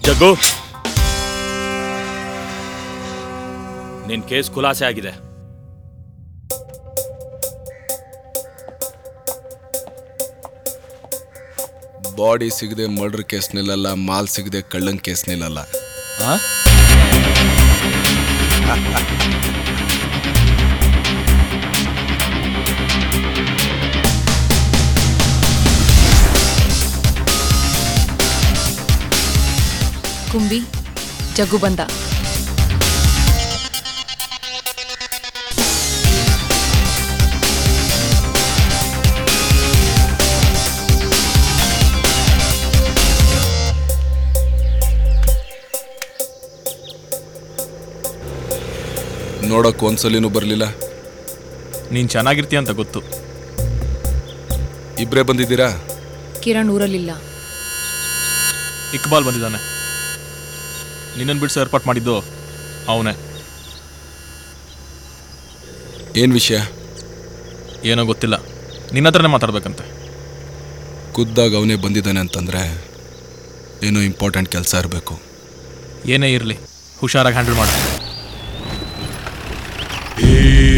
ಜಗ್ಗು, ನಿನ್ ಕೇಸ್ ಖುಲಾಸೆ ಆಗಿದೆ. ಬಾಡಿ ಸಿಗದೆ ಮರ್ಡರ್ ಕೇಸ್ ನಿಲ್ಲಲ್ಲ, ಮಾಲ್ ಸಿಗದೆ ಕಳ್ಳನ್ ಕೇಸ್ ನಿಲ್ಲಲ್ಲ. ಕುಂಬಿ, ಜಗ್ಗು ಬಂದ. ನೋಡಕ್ ಒಂದ್ಸಲಿನೂ ಬರ್ಲಿಲ್ಲ. ನೀನ್ ಚೆನ್ನಾಗಿರ್ತೀಯ ಅಂತ ಗೊತ್ತು. ಇಬ್ರೇ ಬಂದಿದ್ದೀರಾ? ಕಿರಣ್ ಊರಲ್ಲಿಲ್ಲ. ಇಕ್ಬಾಲ್ ಬಂದಿದ್ದಾನೆ. ನಿನ್ನನ್ನು ಬಿಡಿಸೋ ಏರ್ಪಾಟ್ ಮಾಡಿದ್ದು ಅವನೇ. ಏನ್ ವಿಷಯ? ಏನೋ ಗೊತ್ತಿಲ್ಲ, ನಿನ್ನ ಹತ್ರನೇ ಮಾತಾಡ್ಬೇಕಂತೆ. ಖುದ್ದಾಗ ಅವನೇ ಬಂದಿದ್ದಾನೆ ಅಂತಂದ್ರೆ ಏನೋ ಇಂಪಾರ್ಟೆಂಟ್ ಕೆಲಸ ಇರಬೇಕು. ಏನೇ ಇರಲಿ ಹುಷಾರಾಗಿ ಹ್ಯಾಂಡಲ್ ಮಾಡ.